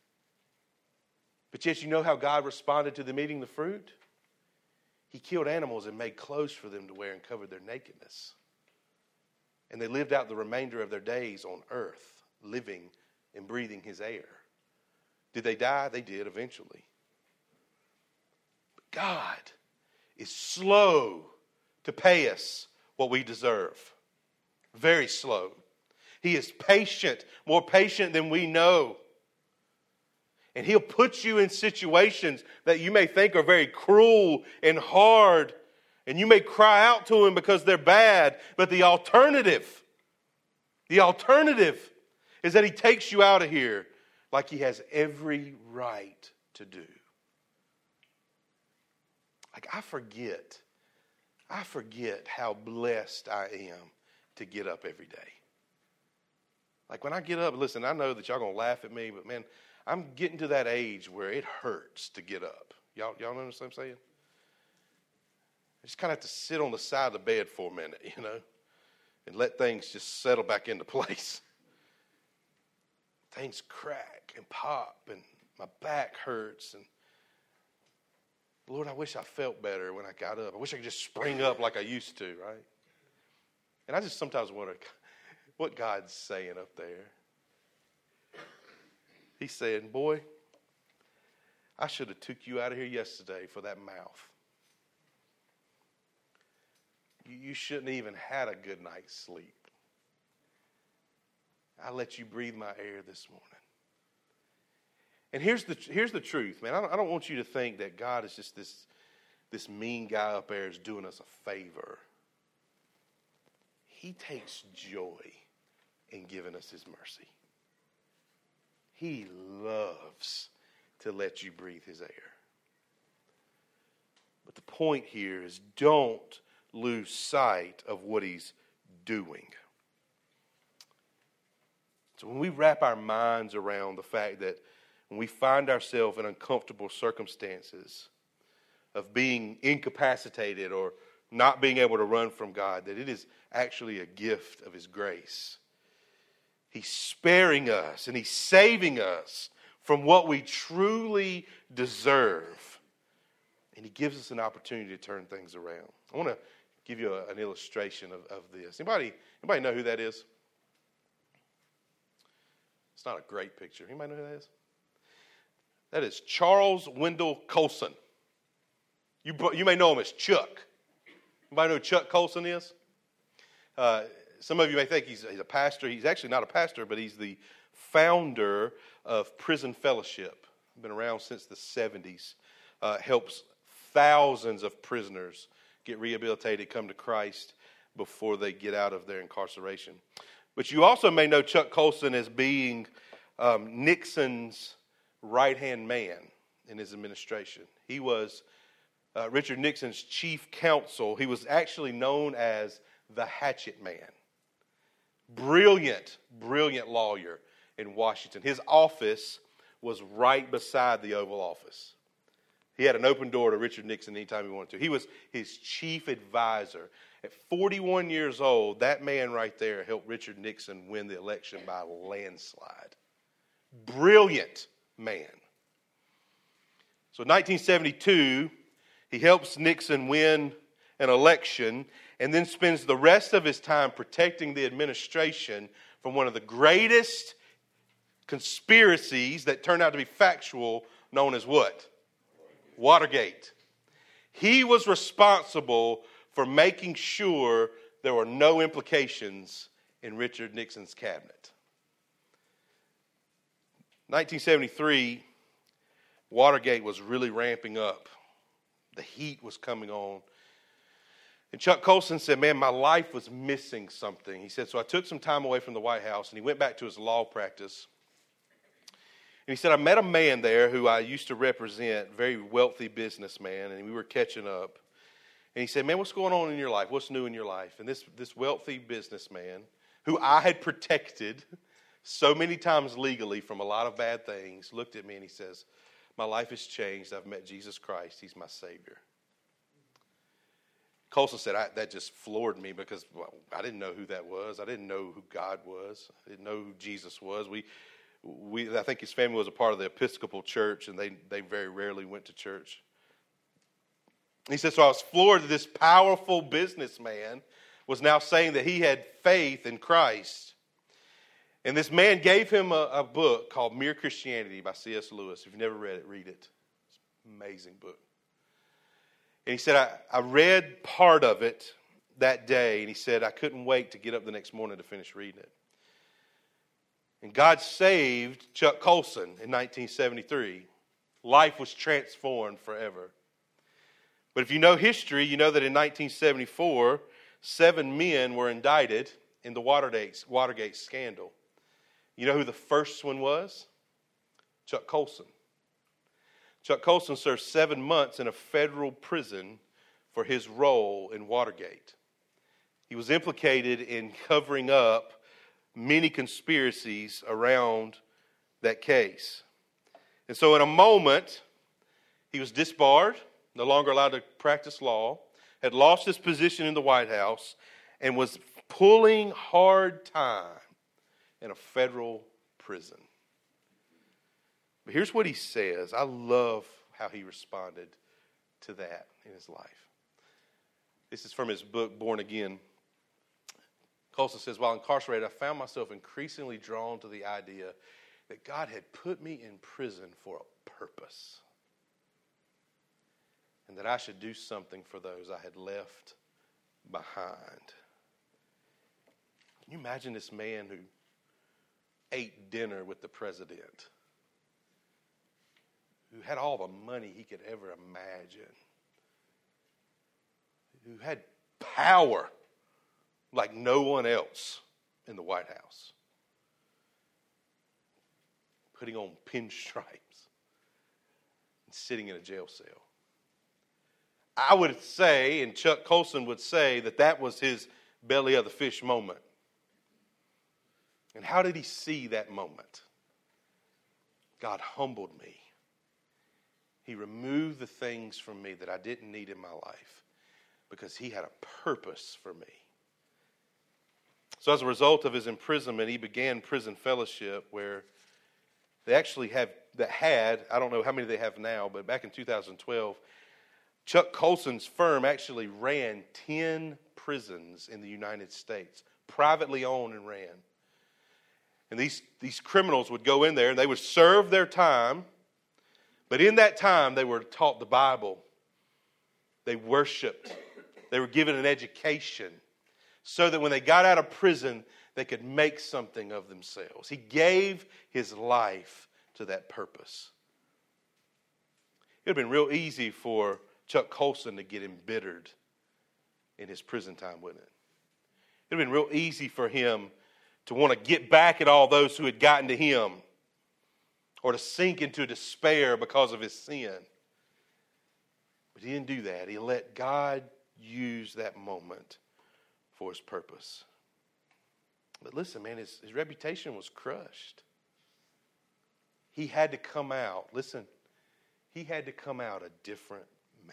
But yet you know how God responded to them eating the fruit? He killed animals and made clothes for them to wear and covered their nakedness. And they lived out the remainder of their days on earth, living and breathing his air. Did they die? They did eventually. But God is slow to pay us what we deserve. Very slow. He is patient, more patient than we know. And he'll put you in situations that you may think are very cruel and hard. And you may cry out to him because they're bad. But the alternative is that he takes you out of here like he has every right to do. Like I forget how blessed I am to get up every day. Like when I get up, listen, I know that y'all going to laugh at me, but man, I'm getting to that age where it hurts to get up. Y'all understand what I'm saying? I just kind of have to sit on the side of the bed for a minute, you know, and let things just settle back into place. Things crack and pop and my back hurts. And Lord, I wish I felt better when I got up. I wish I could just spring up like I used to, right? And I just sometimes wonder what God's saying up there. He's saying, boy, I should have took you out of here yesterday for that mouth. You shouldn't even had a good night's sleep. I let you breathe my air this morning. And here's the truth, man. I don't want you to think that God is just this mean guy up there is doing us a favor. He takes joy in giving us his mercy. He loves to let you breathe his air. But the point here is don't lose sight of what he's doing. So when we wrap our minds around the fact that when we find ourselves in uncomfortable circumstances of being incapacitated or not being able to run from God, that it is actually a gift of his grace. He's sparing us and he's saving us from what we truly deserve. And he gives us an opportunity to turn things around. I want to give you an illustration of this. Anybody know who that is? It's not a great picture. Anybody know who that is? That is Charles Wendell Colson. You may know him as Chuck. Anybody know who Chuck Colson is? Some of you may think he's a pastor. He's actually not a pastor, but he's the founder of Prison Fellowship. Been around since the 70s. Helps thousands of prisoners get rehabilitated, come to Christ before they get out of their incarceration. But you also may know Chuck Colson as being Nixon's right-hand man in his administration. He was Richard Nixon's chief counsel. He was actually known as the Hatchet Man. Brilliant lawyer in Washington. His office was right beside the Oval Office. He had an open door to Richard Nixon anytime he wanted to. He was his chief advisor. At 41 years old, that man right there helped Richard Nixon win the election by a landslide. Brilliant man. So in 1972, he helps Nixon win an election and then spends the rest of his time protecting the administration from one of the greatest conspiracies that turned out to be factual, known as what? Watergate. He was responsible for making sure there were no implications in Richard Nixon's cabinet. 1973, Watergate was really ramping up. The heat was coming on. And Chuck Colson said, man, my life was missing something. He said, so I took some time away from the White House, and he went back to his law practice. And he said, I met a man there who I used to represent, very wealthy businessman, and we were catching up. And he said, man, what's going on in your life? What's new in your life? And this wealthy businessman, who I had protected so many times legally from a lot of bad things, looked at me and he says, my life has changed. I've met Jesus Christ. He's my Savior. Colson said, that just floored me because I didn't know who that was. I didn't know who God was. I didn't know who Jesus was. I think his family was a part of the Episcopal Church, and they very rarely went to church. He said, so I was floored that this powerful businessman was now saying that he had faith in Christ. And this man gave him a book called Mere Christianity by C.S. Lewis. If you've never read it, read it. It's an amazing book. And he said, I read part of it that day, and he said, I couldn't wait to get up the next morning to finish reading it. And God saved Chuck Colson in 1973. Life was transformed forever. But if you know history, you know that in 1974, 7 men were indicted in the Watergate scandal. You know who the first one was? Chuck Colson. Chuck Colson served 7 months in a federal prison for his role in Watergate. He was implicated in covering up many conspiracies around that case. And so in a moment, he was disbarred, no longer allowed to practice law, had lost his position in the White House, and was pulling hard time in a federal prison. But here's what he says. I love how he responded to that in his life. This is from his book, Born Again. Colson says, while incarcerated, I found myself increasingly drawn to the idea that God had put me in prison for a purpose, and that I should do something for those I had left behind. Can you imagine this man who ate dinner with the president who had all the money he could ever imagine, who had power like no one else in the White House, putting on pinstripes and sitting in a jail cell. I would say, and Chuck Colson would say, that was his belly of the fish moment. And how did he see that moment? God humbled me. He removed the things from me that I didn't need in my life because he had a purpose for me. So as a result of his imprisonment, he began prison fellowship where they actually had, I don't know how many they have now, but back in 2012, Chuck Colson's firm actually ran 10 prisons in the United States, privately owned and ran. And these criminals would go in there and they would serve their time, but in that time they were taught the Bible. They worshiped. They were given an education so that when they got out of prison, they could make something of themselves. He gave his life to that purpose. It would have been real easy for Chuck Colson to get embittered in his prison time, wouldn't it? It would have been real easy for him to want to get back at all those who had gotten to him, or to sink into despair because of his sin. But he didn't do that. He let God use that moment for his purpose. But listen, man, his reputation was crushed. He had to come out. Listen, he had to come out a different man.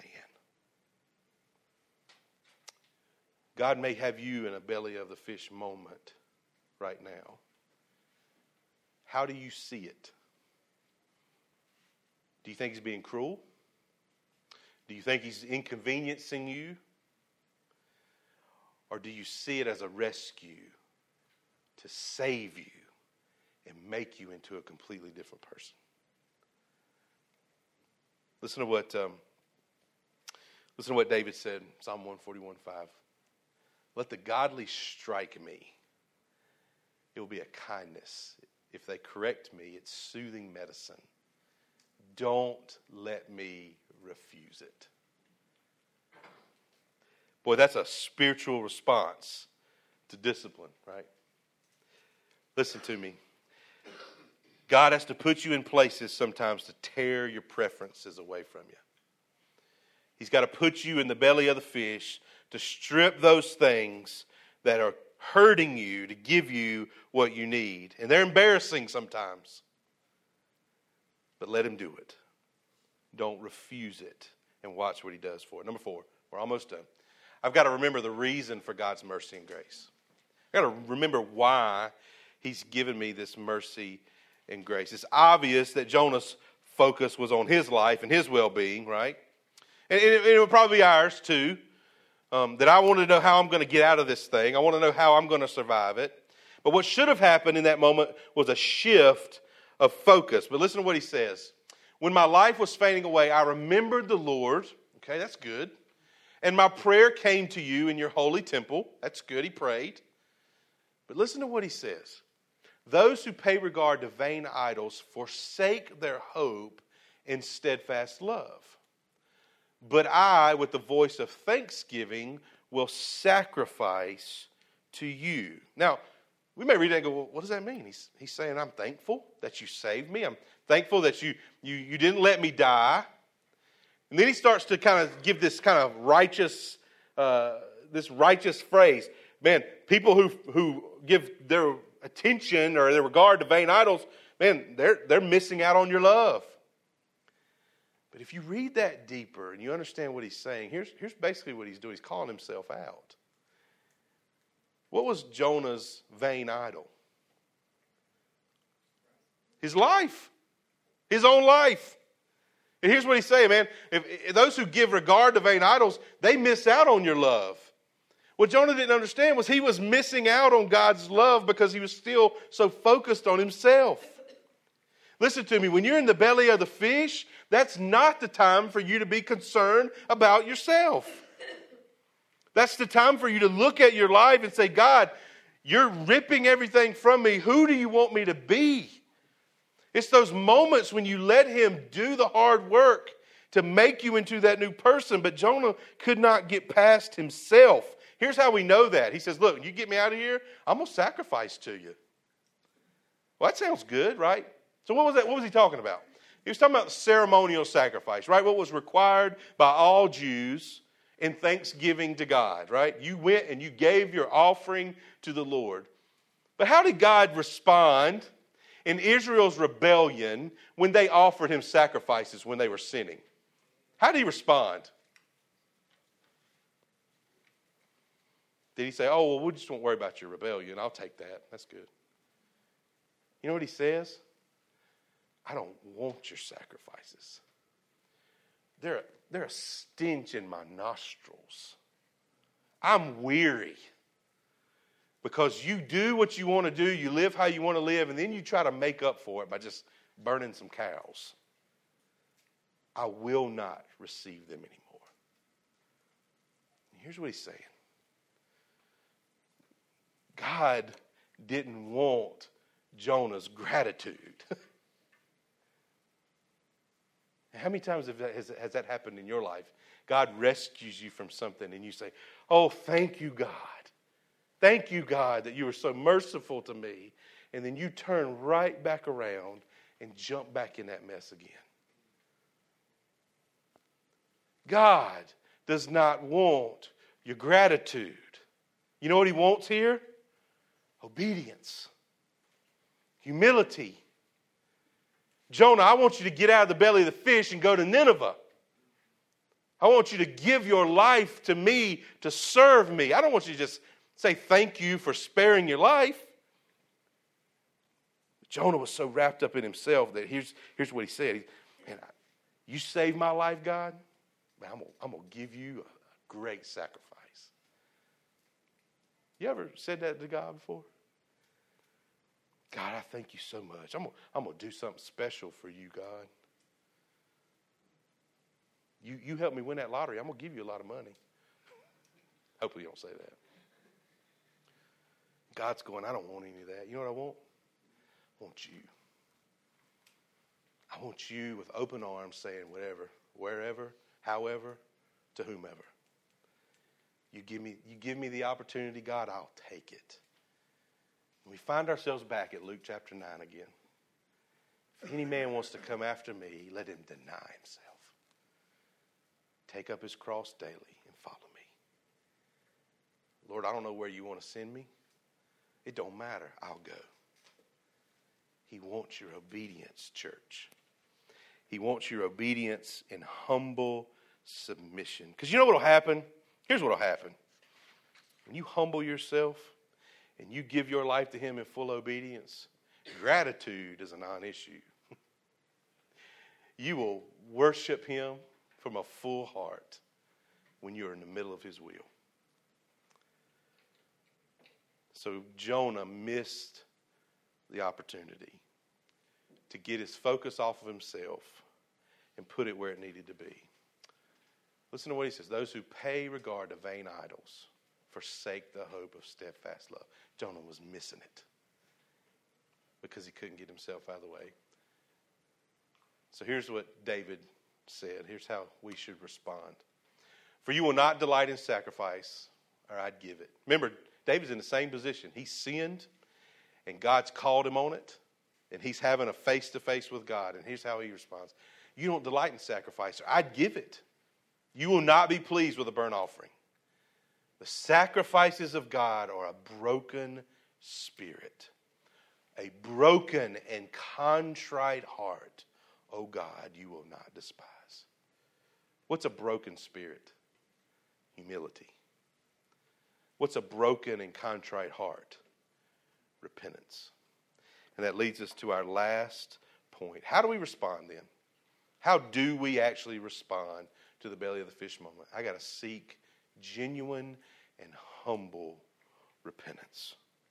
God may have you in a belly of the fish moment right now. How do you see it? Do you think he's being cruel? Do you think he's inconveniencing you? Or do you see it as a rescue to save you and make you into a completely different person? Listen to what David said, Psalm 141:5. Let the godly strike me. It will be a kindness. If they correct me, it's soothing medicine. Don't let me refuse it. Boy, that's a spiritual response to discipline, right? Listen to me. God has to put you in places sometimes to tear your preferences away from you. He's got to put you in the belly of the fish to strip those things that are hurting you to give you what you need. And they're embarrassing sometimes. But let him do it. Don't refuse it. And watch what he does for it. Number 4, we're almost done. I've got to remember the reason for God's mercy and grace. I've got to remember why he's given me this mercy and grace. It's obvious that Jonah's focus was on his life and his well-being, right? And it would probably be ours too. That I want to know how I'm going to get out of this thing. I want to know how I'm going to survive it. But what should have happened in that moment was a shift of focus. But listen to what he says. When my life was fading away, I remembered the Lord. Okay, that's good. And my prayer came to you in your holy temple. That's good, he prayed. But listen to what he says. Those who pay regard to vain idols forsake their hope in steadfast love. But I, with the voice of thanksgiving, will sacrifice to you. Now, we may read that and go, well, what does that mean? He's saying, I'm thankful that you saved me. I'm thankful that you didn't let me die. And then he starts to kind of give this kind of righteous phrase. Man, people who give their attention or their regard to vain idols, man, they're missing out on your love. But if you read that deeper and you understand what he's saying, here's basically what he's doing. He's calling himself out. What was Jonah's vain idol? His life. His own life. And here's what he's saying, man. If those who give regard to vain idols, they miss out on your love. What Jonah didn't understand was he was missing out on God's love because he was still so focused on himself. Listen to me. When you're in the belly of the fish, that's not the time for you to be concerned about yourself. That's the time for you to look at your life and say, God, you're ripping everything from me. Who do you want me to be? It's those moments when you let him do the hard work to make you into that new person. But Jonah could not get past himself. Here's how we know that. He says, look, you get me out of here, I'm going to sacrifice to you. Well, that sounds good, right? So what was that? What was he talking about? He was talking about ceremonial sacrifice, right? What was required by all Jews in thanksgiving to God, right? You went and you gave your offering to the Lord. But how did God respond in Israel's rebellion when they offered him sacrifices when they were sinning? How did he respond? Did he say, oh, well, we just won't worry about your rebellion. I'll take that. That's good. You know what he says? I don't want your sacrifices. They're a stench in my nostrils. I'm weary. Because you do what you want to do, you live how you want to live, and then you try to make up for it by just burning some cows. I will not receive them anymore. And here's what he's saying. God didn't want Jonah's gratitude. How many times has that happened in your life? God rescues you from something and you say, oh, thank you, God. Thank you, God, that you were so merciful to me. And then you turn right back around and jump back in that mess again. God does not want your gratitude. You know what he wants here? Obedience. Humility. Jonah, I want you to get out of the belly of the fish and go to Nineveh. I want you to give your life to me to serve me. I don't want you to just say thank you for sparing your life. Jonah was so wrapped up in himself that here's what he said. Man, you saved my life, God. Man, I'm going to give you a great sacrifice. You ever said that to God before? God, I thank you so much. I'm going to do something special for you, God. You helped me win that lottery. I'm going to give you a lot of money. Hopefully you don't say that. God's going, I don't want any of that. You know what I want? I want you. I want you with open arms saying whatever, wherever, however, to whomever. You give me the opportunity, God, I'll take it. And we find ourselves back at Luke chapter 9 again. If any man wants to come after me, let him deny himself. Take up his cross daily and follow me. Lord, I don't know where you want to send me. It don't matter. I'll go. He wants your obedience, church. He wants your obedience in humble submission. Because you know what will happen? Here's what will happen. When you humble yourself and you give your life to him in full obedience, gratitude is a non-issue. You will worship him from a full heart when you're in the middle of his will. So Jonah missed the opportunity to get his focus off of himself and put it where it needed to be. Listen to what he says. Those who pay regard to vain idols forsake the hope of steadfast love. Jonah was missing it because he couldn't get himself out of the way. So here's what David said. Here's how we should respond. For you will not delight in sacrifice, or I'd give it. Remember, David's in the same position. He sinned, and God's called him on it, and he's having a face-to-face with God. And here's how he responds. You don't delight in sacrifice, or I'd give it. You will not be pleased with a burnt offering. The sacrifices of God are a broken spirit, a broken and contrite heart. Oh God, you will not despise. What's a broken spirit? Humility. What's a broken and contrite heart? Repentance. And that leads us to our last point. How do we respond then? How do we actually respond to the belly of the fish moment? I got to seek genuine and humble repentance.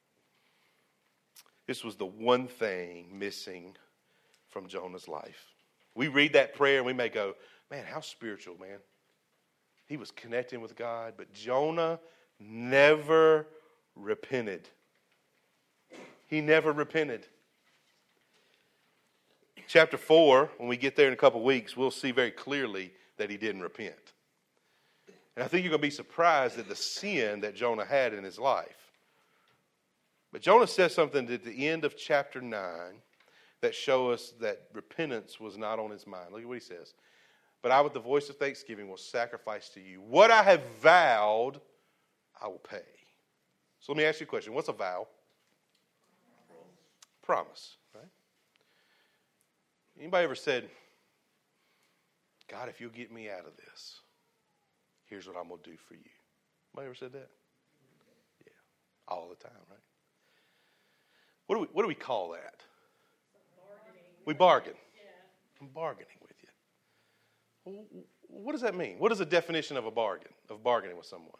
This was the one thing missing from Jonah's life. We read that prayer and we may go, man, how spiritual, man. He was connecting with God, but Jonah never repented. He never repented. Chapter 4, when we get there in a couple weeks, we'll see very clearly that he didn't repent. And I think you're going to be surprised at the sin that Jonah had in his life. But Jonah says something at the end of chapter 9 that show us that repentance was not on his mind. Look at what he says. But I, with the voice of thanksgiving, will sacrifice to you. What I have vowed, I will pay. So let me ask you a question. What's a vow? Promise, right? Anybody ever said, God, if you'll get me out of this, here's what I'm going to do for you? Anybody ever said that? Yeah, all the time, right? What do we call that? We bargain. I'm bargaining with you. What does that mean? What is the definition of a bargain, of bargaining with someone?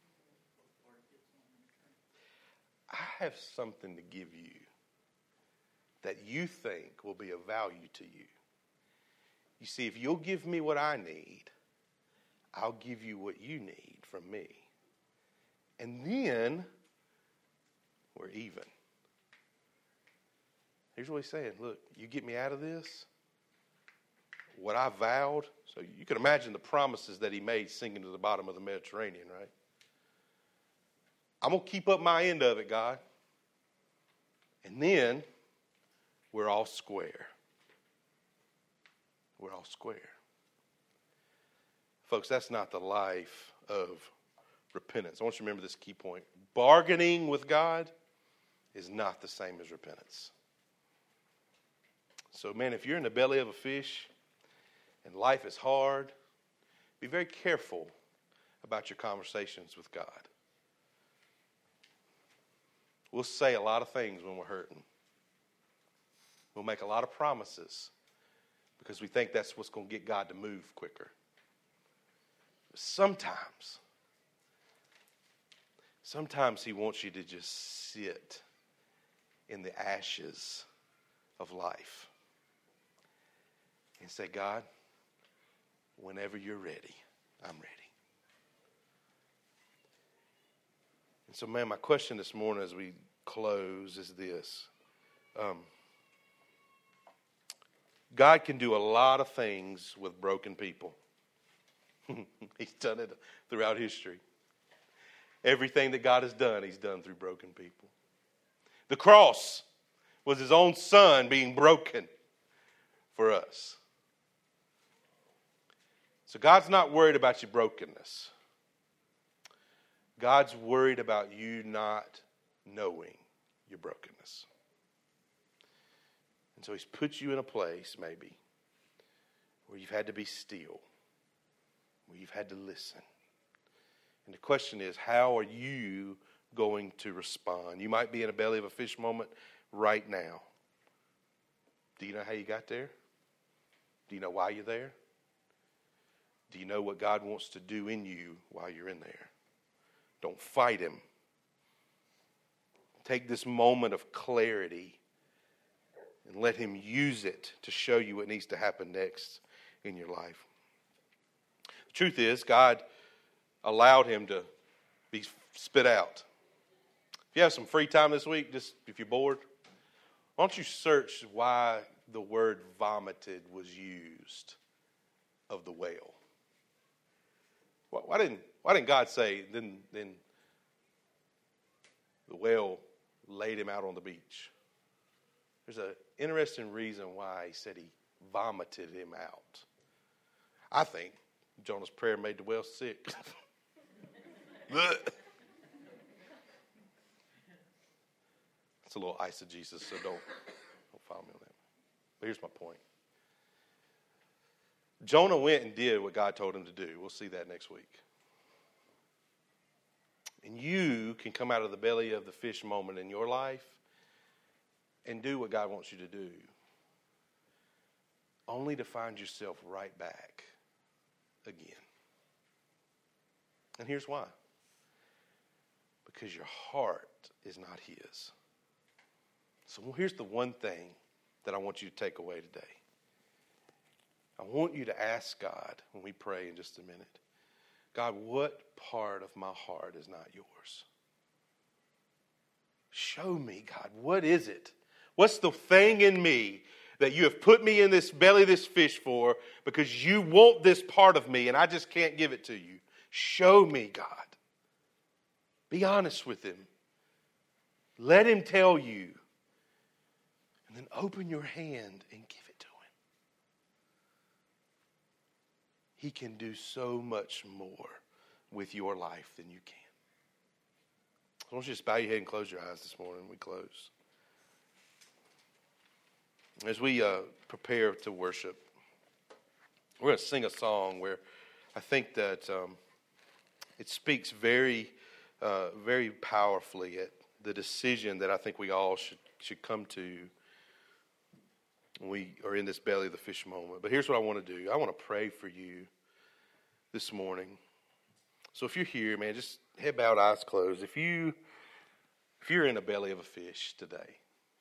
I have something to give you that you think will be of value to you. You see, if you'll give me what I need, I'll give you what you need from me. And then we're even. Here's what he's saying. Look, you get me out of this, what I vowed. So you can imagine the promises that he made sinking to the bottom of the Mediterranean, right? I'm going to keep up my end of it, God. And then we're all square. We're all square. Folks, that's not the life of repentance. I want you to remember this key point. Bargaining with God is not the same as repentance. So, man, if you're in the belly of a fish and life is hard, be very careful about your conversations with God. We'll say a lot of things when we're hurting. We'll make a lot of promises because we think that's what's going to get God to move quicker. But sometimes he wants you to just sit in the ashes of life and say, God, whenever you're ready, I'm ready. And so, man, my question this morning as we close is this. God can do a lot of things with broken people. He's done it throughout history. Everything that God has done, he's done through broken people. The cross was his own son being broken for us. So God's not worried about your brokenness. God's worried about you not knowing your brokenness. And so he's put you in a place, maybe, where you've had to be still, where you've had to listen. And the question is, how are you going to respond? You might be in a belly of a fish moment right now. Do you know how you got there? Do you know why you're there? Do you know what God wants to do in you while you're in there? Don't fight him. Take this moment of clarity and let him use it to show you what needs to happen next in your life. The truth is, God allowed him to be spit out. If you have some free time this week, just if you're bored, why don't you search why the word vomited was used of the whale? Why didn't God say, then the whale laid him out on the beach? There's an interesting reason why he said he vomited him out. I think Jonah's prayer made the whale sick. It's a little eisegesis, so don't follow me on that. But here's my point. Jonah went and did what God told him to do. We'll see that next week. And you can come out of the belly of the fish moment in your life and do what God wants you to do, only to find yourself right back again. And here's why. Because your heart is not his. So here's the one thing that I want you to take away today. I want you to ask God when we pray in just a minute, God, what part of my heart is not yours? Show me, God, what is it? What's the thing in me that you have put me in this belly of this fish for because you want this part of me and I just can't give it to you. Show me, God. Be honest with him. Let him tell you. And then open your hand and give it to him. He can do so much more with your life than you can. I want you to just bow your head and close your eyes this morning. We close. As we prepare to worship, we're going to sing a song where I think that it speaks very, very powerfully at the decision that I think we all should come to when we are in this belly of the fish moment. But here's what I want to do. I want to pray for you this morning. So if you're here, man, just head bowed, eyes closed. If you're in a belly of a fish today,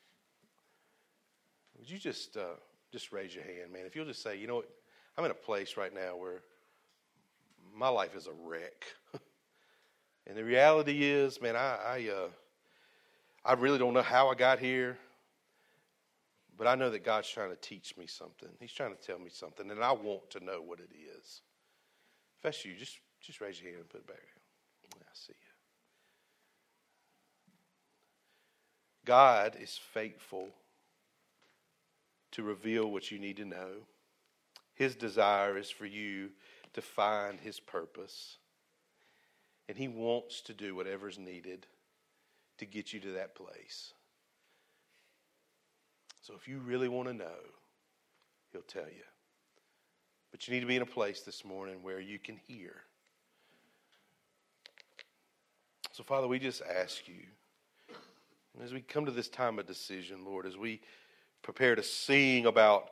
would you just raise your hand, man? If you'll just say, you know what, I'm in a place right now where my life is a wreck. And the reality is, man, I really don't know how I got here, but I know that God's trying to teach me something. He's trying to tell me something, and I want to know what it is. If that's you, just raise your hand and put it back down. I see you. God is faithful to reveal what you need to know. His desire is for you to find his purpose. And he wants to do whatever's needed to get you to that place. So if you really want to know, he'll tell you. But you need to be in a place this morning where you can hear. So Father, we just ask you, as we come to this time of decision, Lord, as we prepare to sing about,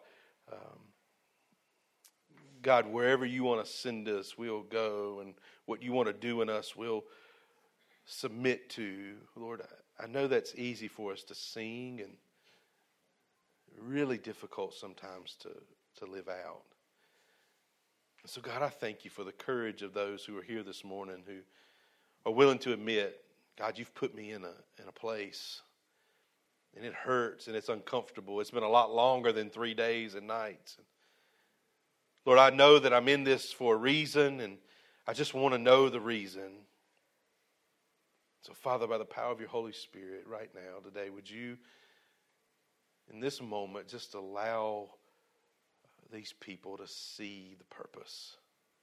God, wherever you want to send us, we'll go, and what you want to do in us, we'll submit to. Lord, I know that's easy for us to sing and really difficult sometimes to live out. So God, I thank you for the courage of those who are here this morning who are willing to admit, God, you've put me in a place, and it hurts and it's uncomfortable. It's been a lot longer than 3 days and nights. Lord, I know that I'm in this for a reason, and I just want to know the reason. So, Father, by the power of your Holy Spirit right now, today, would you, in this moment, just allow these people to see the purpose?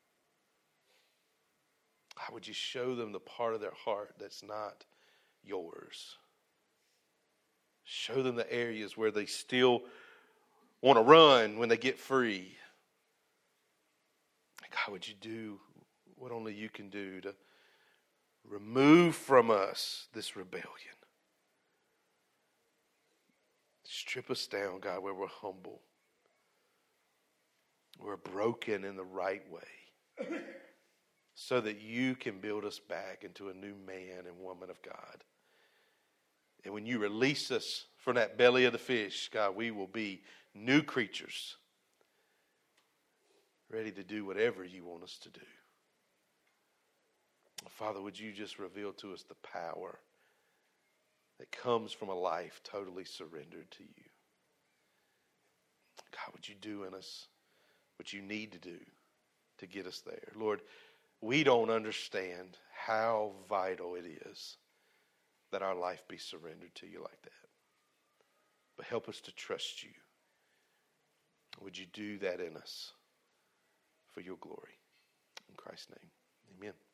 How would you show them the part of their heart that's not yours? Show them the areas where they still want to run when they get free. God, would you do what only you can do to remove from us this rebellion? Strip us down, God, where we're humble. We're broken in the right way, so that you can build us back into a new man and woman of God. And when you release us from that belly of the fish, God, we will be new creatures, ready to do whatever you want us to do. Father, would you just reveal to us the power that comes from a life totally surrendered to you? God, would you do in us what you need to do to get us there? Lord, we don't understand how vital it is that our life be surrendered to you like that. But help us to trust you. Would you do that in us for your glory? In Christ's name, amen.